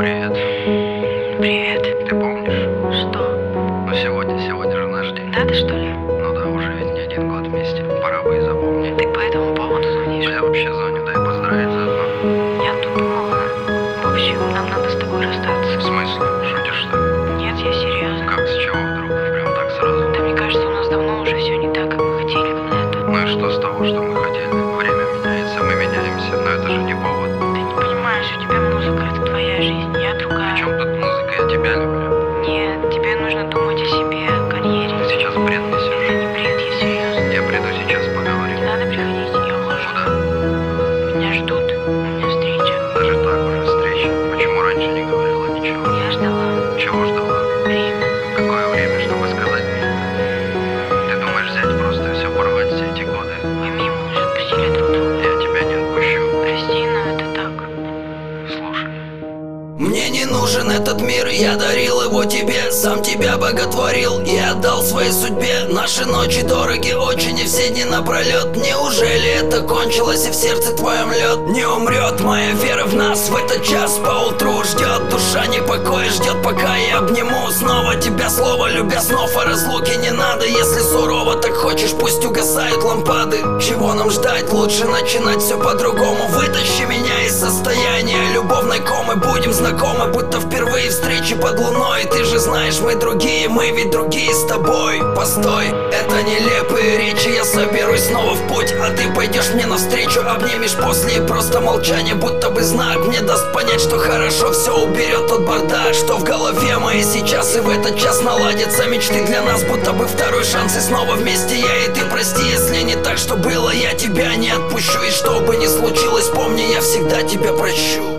Привет. Привет. Ты помнишь? Что? Ну сегодня же наш день. Надо, что ли? Ну да, уже ведь не один год вместе. Пора бы и запомнить. Ты по этому поводу звонишь? Я вообще звоню, дай поздравить заодно. Я тут думала. В общем, нам надо с тобой расстаться. В смысле? Шутишь, что ли? Нет, я серьезно. Как, с чего вдруг? Прям так сразу? Да мне кажется, у нас давно уже все не так, как мы хотели когда-то. Ну и что с того, что мы хотели? Время меняется, мы меняемся, но это же не повод. Ты не понимаешь, у тебя музыка — это твоя жизнь, я другая. В чем тут музыка? Я тебя люблю. Нет, тебе нужно думать о себе, о карьере. Ты сейчас бред Это несешь. не бред, я серьезно. Я приду сейчас поговорим. Не надо приходить, я ухожу. Куда? Меня ждут, у меня встреча. Даже так уже встреча. Почему раньше не говорила ничего? Я ждала Чего ждала? время. Какое время, чтобы сказать мне это? Ты думаешь взять просто и все порвать все эти годы? Пойми, мы уже отпустили друг друга. Я тебя не отпущу. Прости, но это так. Слушай. Мне не нужен этот мир, я дарил его тебе, сам тебя боготворил и отдал своей судьбе. Наши ночи дороги очень и все дни напролет. Неужели это кончилось и в сердце твоем лед? Не умрет моя вера в нас в этот час поутру. Ждет душа непокоя, ждет пока я обниму снова тебя, слово любя снов о разлуке не надо. Если сурово так хочешь, пусть угасают лампады. Чего нам ждать, лучше начинать все по-другому. Вытащи меня из состояния любовной комы, будем знакомы, будто впервые встречи под луной. Ты же знаешь, мы другие, мы ведь другие с тобой. Постой, это нелепые речи, я соберусь снова в путь, а ты пойдешь мне навстречу, обнимешь после и просто молчание, будто бы знак мне даст понять, что хорошо все уберет тот бардак, что в голове моей сейчас, и в этот час наладятся мечты для нас, будто бы второй шанс, и снова вместе я и ты. Прости, если не так, что было, я тебя не отпущу, и что бы ни случилось, помни, я всегда тебя прощу.